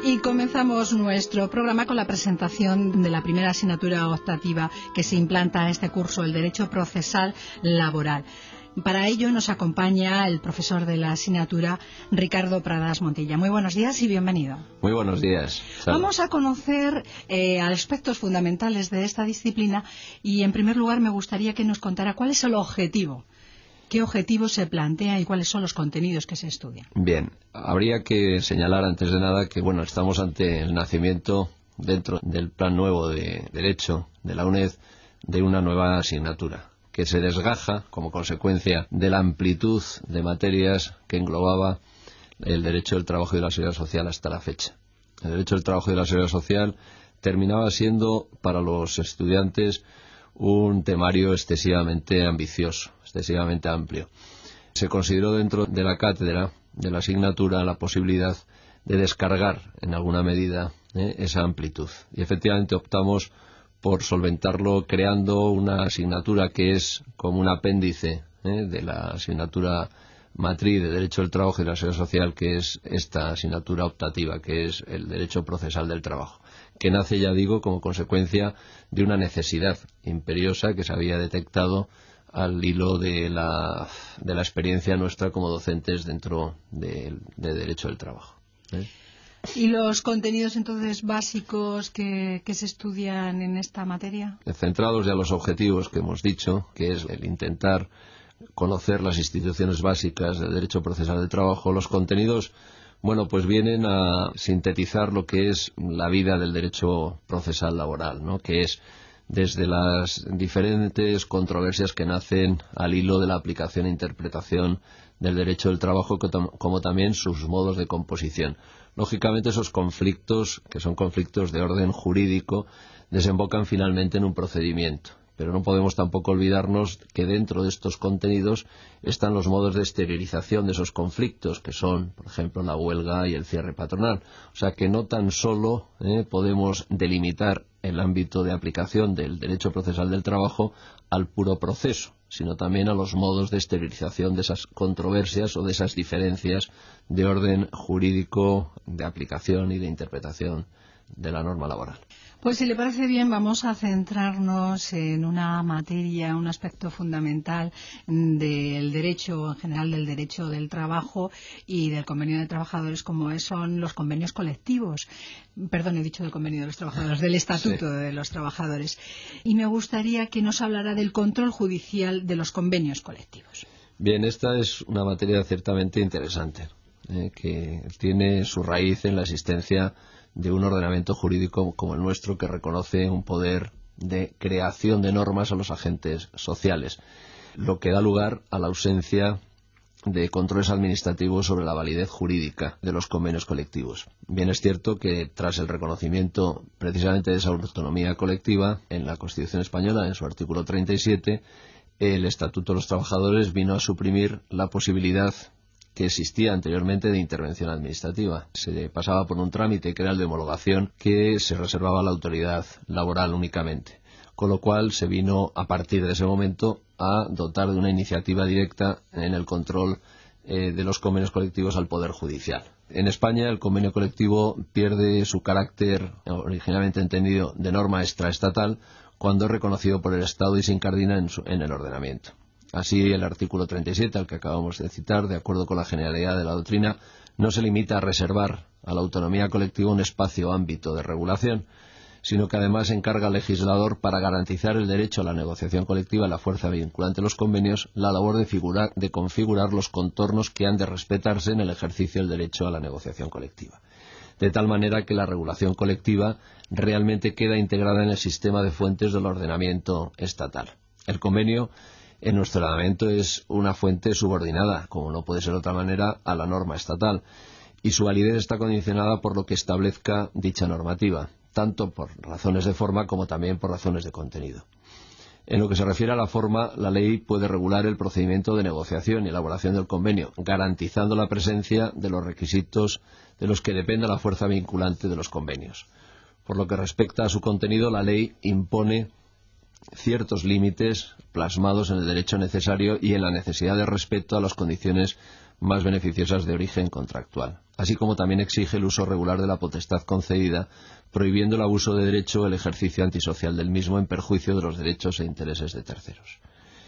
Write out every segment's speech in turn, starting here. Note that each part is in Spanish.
Y comenzamos nuestro programa con la presentación de la primera asignatura optativa que se implanta en este curso, el Derecho Procesal Laboral. Para ello nos acompaña el profesor de la asignatura, Ricardo Pradas Montilla. Muy buenos días y bienvenido. Muy buenos días. Salud. Vamos a conocer aspectos fundamentales de esta disciplina y, en primer lugar, me gustaría que nos contara cuál es el objetivo. ¿Qué objetivo se plantea y cuáles son los contenidos que se estudian? Bien, habría que señalar antes de nada que estamos ante el nacimiento dentro del plan nuevo de Derecho de la UNED de una nueva asignatura que se desgaja como consecuencia de la amplitud de materias que englobaba el derecho del trabajo y de la seguridad social hasta la fecha. El derecho del trabajo y de la seguridad social terminaba siendo para los estudiantes un temario excesivamente ambicioso, excesivamente amplio. Se consideró dentro de la cátedra de la asignatura la posibilidad de descargar en alguna medida esa amplitud. Y efectivamente optamos por solventarlo creando una asignatura que es como un apéndice de la asignatura matriz de Derecho del Trabajo y de la Seguridad Social, que es esta asignatura optativa, que es el Derecho Procesal del Trabajo, que nace, ya digo, como consecuencia de una necesidad imperiosa que se había detectado al hilo de la experiencia nuestra como docentes dentro de Derecho del Trabajo. ¿Y los contenidos entonces básicos que se estudian en esta materia? Centrados ya en los objetivos que hemos dicho, que es el intentar conocer las instituciones básicas del derecho procesal del trabajo, los contenidos pues vienen a sintetizar lo que es la vida del derecho procesal laboral, ¿no? Que es desde las diferentes controversias que nacen al hilo de la aplicación e interpretación del derecho del trabajo, como también sus modos de composición. Lógicamente, esos conflictos, que son conflictos de orden jurídico, desembocan finalmente en un procedimiento. Pero no podemos tampoco olvidarnos que dentro de estos contenidos están los modos de exteriorización de esos conflictos, que son, por ejemplo, la huelga y el cierre patronal. O sea que no tan solo podemos delimitar el ámbito de aplicación del derecho procesal del trabajo al puro proceso, sino también a los modos de exteriorización de esas controversias o de esas diferencias de orden jurídico, de aplicación y de interpretación de la norma laboral. Pues si le parece bien, vamos a centrarnos en una materia, un aspecto fundamental del derecho, en general del derecho del trabajo y del convenio de trabajadores, como son los convenios colectivos. Perdón, he dicho del convenio de los trabajadores, del estatuto de los trabajadores. Y me gustaría que nos hablara del control judicial de los convenios colectivos. Bien, esta es una materia ciertamente interesante, que tiene su raíz en la existencia de un ordenamiento jurídico como el nuestro, que reconoce un poder de creación de normas a los agentes sociales, lo que da lugar a la ausencia de controles administrativos sobre la validez jurídica de los convenios colectivos. Bien es cierto que tras el reconocimiento precisamente de esa autonomía colectiva en la Constitución española, en su artículo 37, el Estatuto de los Trabajadores vino a suprimir la posibilidad que existía anteriormente de intervención administrativa. Se pasaba por un trámite que era el de homologación, que se reservaba a la autoridad laboral únicamente, con lo cual se vino a partir de ese momento a dotar de una iniciativa directa en el control de los convenios colectivos al Poder Judicial. En España el convenio colectivo pierde su carácter originalmente entendido de norma extraestatal cuando es reconocido por el Estado y se incardina en el ordenamiento. Así, el artículo 37, al que acabamos de citar, de acuerdo con la generalidad de la doctrina, no se limita a reservar a la autonomía colectiva un espacio o ámbito de regulación, sino que además encarga al legislador, para garantizar el derecho a la negociación colectiva y la fuerza vinculante de los convenios, la labor de configurar los contornos que han de respetarse en el ejercicio del derecho a la negociación colectiva. De tal manera que la regulación colectiva realmente queda integrada en el sistema de fuentes del ordenamiento estatal. El convenio en nuestro ordenamiento es una fuente subordinada, como no puede ser de otra manera, a la norma estatal, y su validez está condicionada por lo que establezca dicha normativa, tanto por razones de forma como también por razones de contenido. En lo que se refiere a la forma, la ley puede regular el procedimiento de negociación y elaboración del convenio, garantizando la presencia de los requisitos de los que dependa la fuerza vinculante de los convenios. Por lo que respecta a su contenido, la ley impone ciertos límites plasmados en el derecho necesario y en la necesidad de respeto a las condiciones más beneficiosas de origen contractual, así como también exige el uso regular de la potestad concedida, prohibiendo el abuso de derecho o el ejercicio antisocial del mismo en perjuicio de los derechos e intereses de terceros.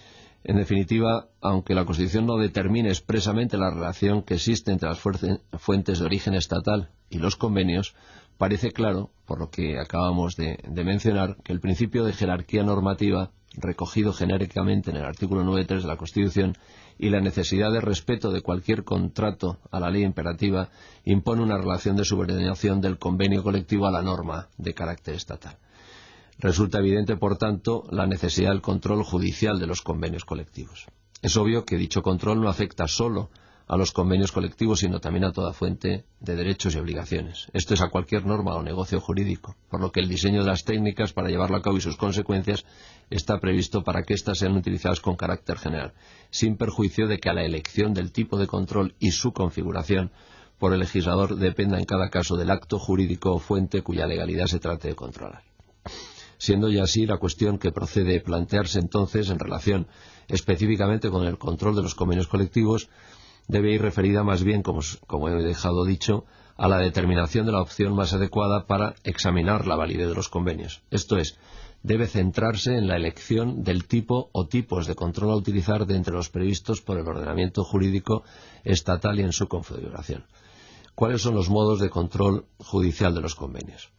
En definitiva, aunque la Constitución no determine expresamente la relación que existe entre las fuentes de origen estatal y los convenios, parece claro, por lo que acabamos de mencionar, que el principio de jerarquía normativa, recogido genéricamente en el artículo 9.3 de la Constitución, y la necesidad de respeto de cualquier contrato a la ley imperativa, impone una relación de subordinación del convenio colectivo a la norma de carácter estatal. Resulta evidente, por tanto, la necesidad del control judicial de los convenios colectivos. Es obvio que dicho control no afecta solo a los convenios colectivos, sino también a toda fuente de derechos y obligaciones. Esto es, a cualquier norma o negocio jurídico, por lo que el diseño de las técnicas para llevarlo a cabo y sus consecuencias está previsto para que éstas sean utilizadas con carácter general, sin perjuicio de que a la elección del tipo de control y su configuración por el legislador dependa en cada caso del acto jurídico o fuente cuya legalidad se trate de controlar. Siendo ya así, la cuestión que procede plantearse entonces en relación específicamente con el control de los convenios colectivos debe ir referida más bien, como he dejado dicho, a la determinación de la opción más adecuada para examinar la validez de los convenios. Esto es, debe centrarse en la elección del tipo o tipos de control a utilizar de entre los previstos por el ordenamiento jurídico estatal y en su configuración. ¿Cuáles son los modos de control judicial de los convenios?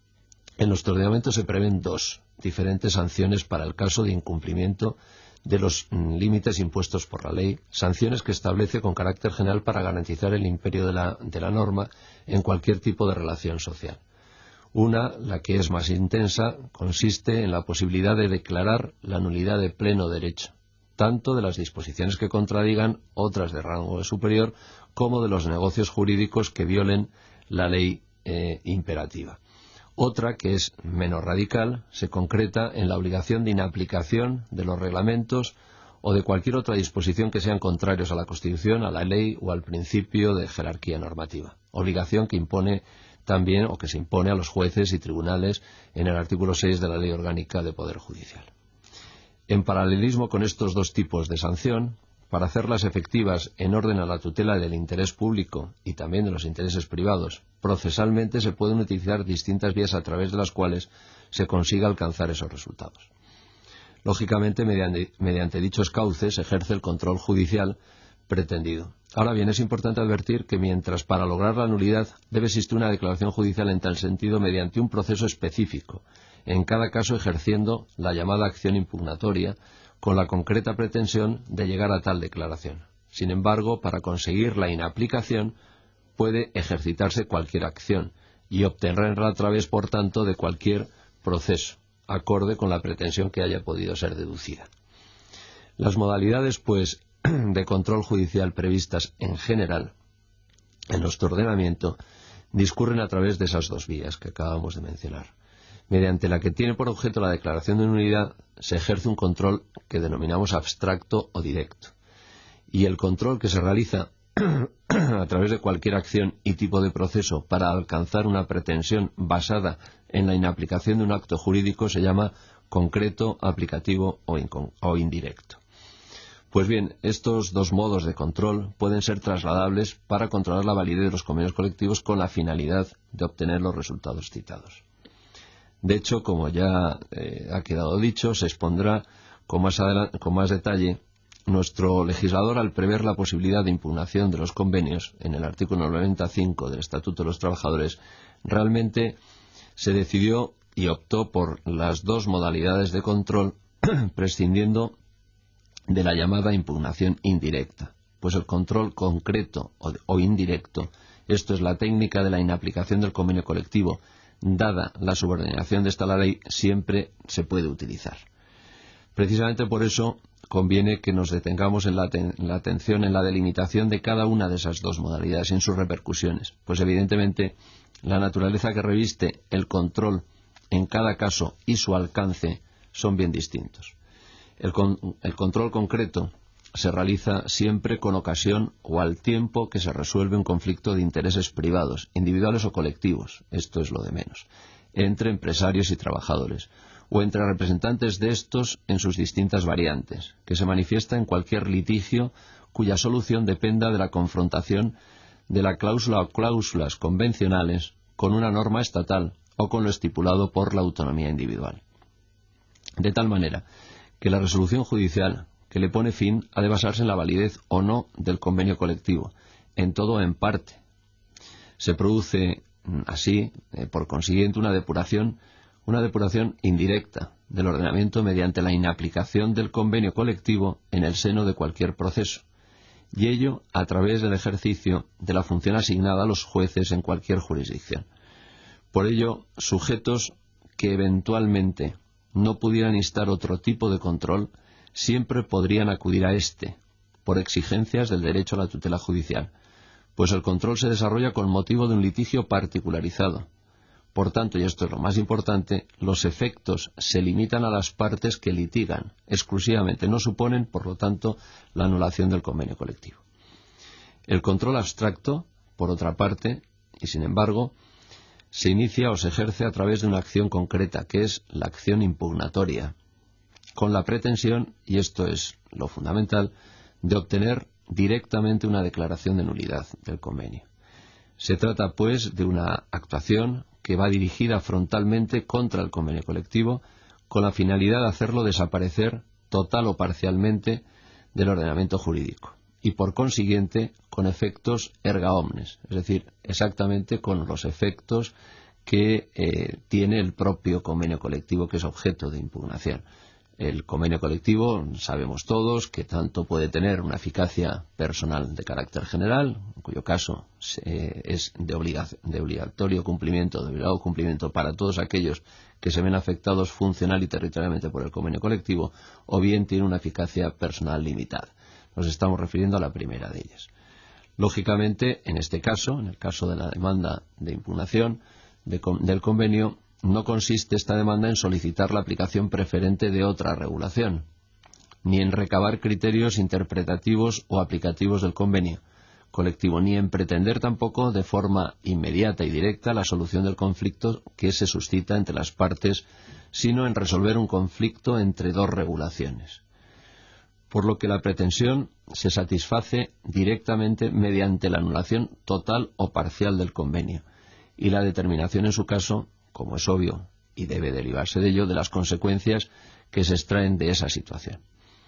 En nuestro ordenamiento se prevén dos diferentes sanciones para el caso de incumplimiento de los límites impuestos por la ley, sanciones que establece con carácter general para garantizar el imperio de la norma en cualquier tipo de relación social. Una, la que es más intensa, consiste en la posibilidad de declarar la nulidad de pleno derecho, tanto de las disposiciones que contradigan otras de rango superior, como de los negocios jurídicos que violen la ley imperativa. Otra, que es menos radical, se concreta en la obligación de inaplicación de los reglamentos o de cualquier otra disposición que sean contrarios a la Constitución, a la ley o al principio de jerarquía normativa. Obligación que impone también o que se impone a los jueces y tribunales en el artículo 6 de la Ley Orgánica de Poder Judicial. En paralelismo con estos dos tipos de sanción, para hacerlas efectivas en orden a la tutela del interés público y también de los intereses privados, procesalmente se pueden utilizar distintas vías a través de las cuales se consiga alcanzar esos resultados. Lógicamente, mediante dichos cauces se ejerce el control judicial pretendido. Ahora bien, es importante advertir que mientras para lograr la nulidad debe existir una declaración judicial en tal sentido mediante un proceso específico, en cada caso ejerciendo la llamada acción impugnatoria, con la concreta pretensión de llegar a tal declaración. Sin embargo, para conseguir la inaplicación puede ejercitarse cualquier acción y obtenerla a través, por tanto, de cualquier proceso, acorde con la pretensión que haya podido ser deducida. Las modalidades, pues, de control judicial previstas en general en nuestro ordenamiento discurren a través de esas dos vías que acabamos de mencionar. Mediante la que tiene por objeto la declaración de nulidad, se ejerce un control que denominamos abstracto o directo. Y el control que se realiza a través de cualquier acción y tipo de proceso para alcanzar una pretensión basada en la inaplicación de un acto jurídico se llama concreto, aplicativo o indirecto. Pues bien, estos dos modos de control pueden ser trasladables para controlar la validez de los convenios colectivos con la finalidad de obtener los resultados citados. De hecho, como ya ha quedado dicho, se expondrá con más detalle nuestro legislador al prever la posibilidad de impugnación de los convenios en el artículo 95 del Estatuto de los Trabajadores. Realmente se decidió y optó por las dos modalidades de control, prescindiendo de la llamada impugnación indirecta, pues el control concreto o indirecto, esto es la técnica de la inaplicación del convenio colectivo, dada la subordinación de esta a la ley, siempre se puede utilizar. Precisamente por eso conviene que nos detengamos en la atención en la delimitación de cada una de esas dos modalidades y en sus repercusiones, pues evidentemente la naturaleza que reviste el control en cada caso y su alcance son bien distintos. El control concreto se realiza siempre con ocasión o al tiempo que se resuelve un conflicto de intereses privados, individuales o colectivos, esto es lo de menos, entre empresarios y trabajadores, o entre representantes de estos en sus distintas variantes, que se manifiesta en cualquier litigio cuya solución dependa de la confrontación de la cláusula o cláusulas convencionales con una norma estatal o con lo estipulado por la autonomía individual. De tal manera que la resolución judicial que le pone fin ha de basarse en la validez o no del convenio colectivo, en todo o en parte. Se produce así, por consiguiente, una depuración indirecta del ordenamiento mediante la inaplicación del convenio colectivo en el seno de cualquier proceso, y ello a través del ejercicio de la función asignada a los jueces en cualquier jurisdicción. Por ello, sujetos que eventualmente no pudieran instar otro tipo de control siempre podrían acudir a éste, por exigencias del derecho a la tutela judicial, pues el control se desarrolla con motivo de un litigio particularizado. Por tanto, y esto es lo más importante, los efectos se limitan a las partes que litigan exclusivamente, no suponen, por lo tanto, la anulación del convenio colectivo. El control abstracto, por otra parte, y sin embargo, se inicia o se ejerce a través de una acción concreta, que es la acción impugnatoria, con la pretensión, y esto es lo fundamental, de obtener directamente una declaración de nulidad del convenio. Se trata, pues, de una actuación que va dirigida frontalmente contra el convenio colectivo, con la finalidad de hacerlo desaparecer total o parcialmente del ordenamiento jurídico, y por consiguiente con efectos erga omnes, es decir, exactamente con los efectos que tiene el propio convenio colectivo que es objeto de impugnación. El convenio colectivo, sabemos todos, que tanto puede tener una eficacia personal de carácter general, en cuyo caso es de obligatorio cumplimiento, de obligado cumplimiento para todos aquellos que se ven afectados funcional y territorialmente por el convenio colectivo, o bien tiene una eficacia personal limitada. Nos estamos refiriendo a la primera de ellas. Lógicamente, en este caso, en el caso de la demanda de impugnación del convenio, no consiste esta demanda en solicitar la aplicación preferente de otra regulación, ni en recabar criterios interpretativos o aplicativos del convenio colectivo, ni en pretender tampoco de forma inmediata y directa la solución del conflicto que se suscita entre las partes, sino en resolver un conflicto entre dos regulaciones. Por lo que la pretensión se satisface directamente mediante la anulación total o parcial del convenio, y la determinación en su caso, como es obvio y debe derivarse de ello, de las consecuencias que se extraen de esa situación.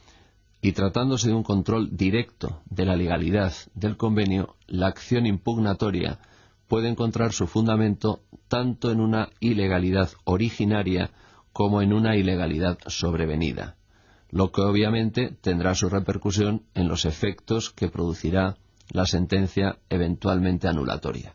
Y tratándose de un control directo de la legalidad del convenio, la acción impugnatoria puede encontrar su fundamento tanto en una ilegalidad originaria como en una ilegalidad sobrevenida, lo que obviamente tendrá su repercusión en los efectos que producirá la sentencia eventualmente anulatoria.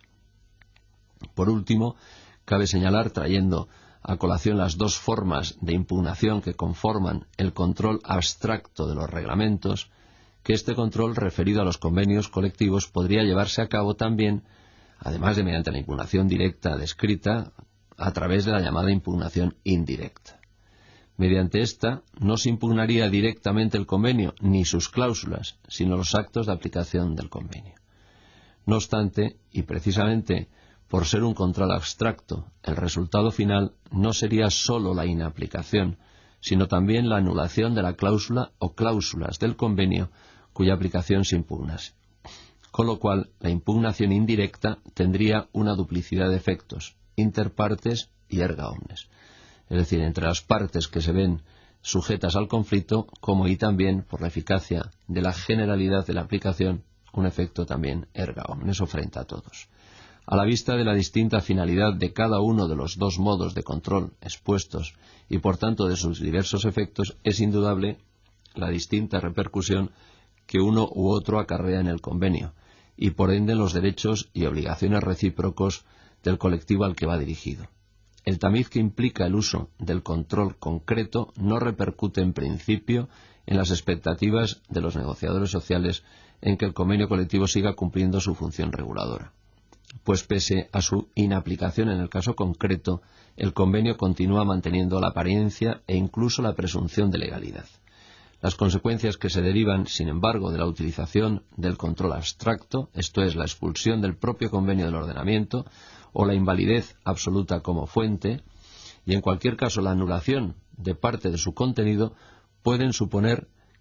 Por último, cabe señalar, trayendo a colación las dos formas de impugnación que conforman el control abstracto de los reglamentos, que este control referido a los convenios colectivos podría llevarse a cabo también, además de mediante la impugnación directa descrita, a través de la llamada impugnación indirecta. Mediante esta no se impugnaría directamente el convenio ni sus cláusulas, sino los actos de aplicación del convenio. No obstante, y precisamente por ser un control abstracto, el resultado final no sería sólo la inaplicación, sino también la anulación de la cláusula o cláusulas del convenio cuya aplicación se impugnase. Con lo cual, la impugnación indirecta tendría una duplicidad de efectos, interpartes y erga omnes, es decir, entre las partes que se ven sujetas al conflicto, como y también, por la eficacia de la generalidad de la aplicación, un efecto también erga omnes o frente a todos. A la vista de la distinta finalidad de cada uno de los dos modos de control expuestos y por tanto de sus diversos efectos, es indudable la distinta repercusión que uno u otro acarrea en el convenio y por ende los derechos y obligaciones recíprocos del colectivo al que va dirigido. El tamiz que implica el uso del control concreto no repercute en principio en las expectativas de los negociadores sociales en que el convenio colectivo siga cumpliendo su función reguladora, pues pese a su inaplicación en el caso concreto, el convenio continúa manteniendo la apariencia e incluso la presunción de legalidad. Las consecuencias que se derivan, sin embargo, de la utilización del control abstracto, esto es, la expulsión del propio convenio del ordenamiento o la invalidez absoluta como fuente, y en cualquier caso la anulación de parte de su contenido, pueden suponer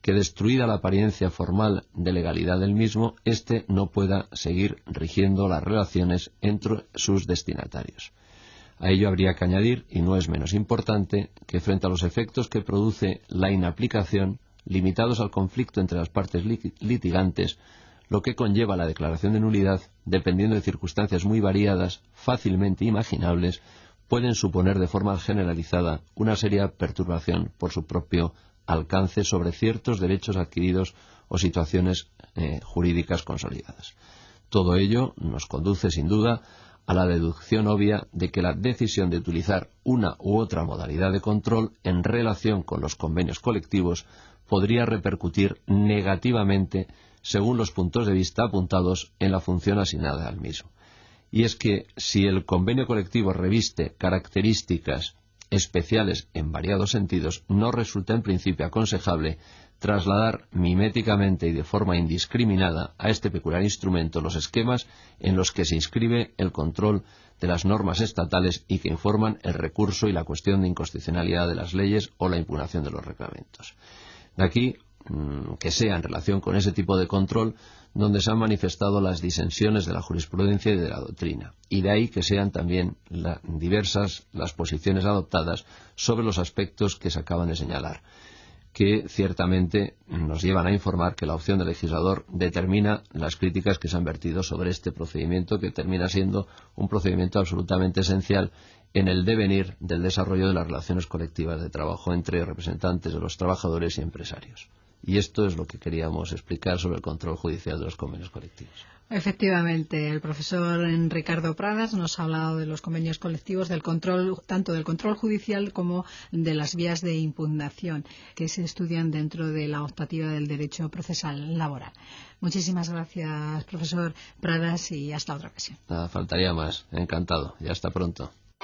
que, destruida la apariencia formal de legalidad del mismo, éste no pueda seguir rigiendo las relaciones entre sus destinatarios. A ello habría que añadir, y no es menos importante, que frente a los efectos que produce la inaplicación, limitados al conflicto entre las partes litigantes, lo que conlleva la declaración de nulidad, dependiendo de circunstancias muy variadas, fácilmente imaginables, pueden suponer de forma generalizada una seria perturbación por su propio alcance sobre ciertos derechos adquiridos o situaciones jurídicas consolidadas. Todo ello nos conduce, sin duda, a la deducción obvia de que la decisión de utilizar una u otra modalidad de control en relación con los convenios colectivos podría repercutir negativamente según los puntos de vista apuntados en la función asignada al mismo. Y es que si el convenio colectivo reviste características especiales en variados sentidos, no resulta en principio aconsejable trasladar miméticamente y de forma indiscriminada a este peculiar instrumento los esquemas en los que se inscribe el control de las normas estatales y que informan el recurso y la cuestión de inconstitucionalidad de las leyes o la impugnación de los reglamentos. De aquí que sea en relación con ese tipo de control donde se han manifestado las disensiones de la jurisprudencia y de la doctrina, y de ahí que sean también diversas las posiciones adoptadas sobre los aspectos que se acaban de señalar, que ciertamente nos llevan a informar que la opción del legislador determina las críticas que se han vertido sobre este procedimiento, que termina siendo un procedimiento absolutamente esencial en el devenir del desarrollo de las relaciones colectivas de trabajo entre representantes de los trabajadores y empresarios. Y esto es lo que queríamos explicar sobre el control judicial de los convenios colectivos. Efectivamente, el profesor Ricardo Pradas nos ha hablado de los convenios colectivos, del control, tanto del control judicial como de las vías de impugnación que se estudian dentro de la optativa del derecho procesal laboral. Muchísimas gracias, profesor Pradas, y hasta otra ocasión. Nada, faltaría más. Encantado. Y hasta pronto.